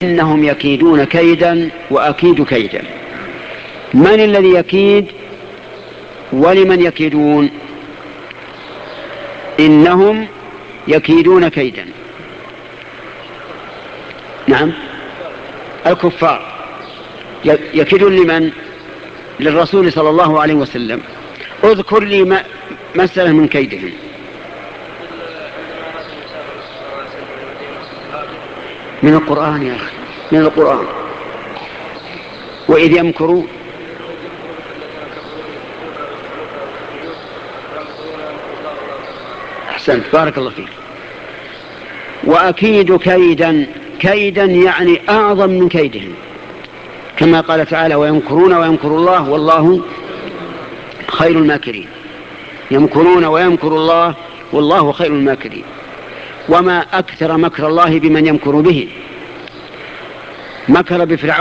إنهم يكيدون كيدا وأكيد كيدا. من الذي يكيد ولمن يكيدون؟ إنهم يكيدون كيدا، نعم الكفار يكيدون لمن؟ للرسول صلى الله عليه وسلم. اذكر لي مسألة من كيدهم. من القرآن يا أخي، من القرآن. وإذ يمكروا أحسنت بارك الله فيك. وأكيد كيدا، كيدا يعني أعظم من كيدهم، كما قال تعالى ويمكرون ويمكر الله والله خير الماكرين. يمكرون ويمكر الله والله خير الماكرين. وما أكثر مكر الله بمن يمكر به. مكر بفرعون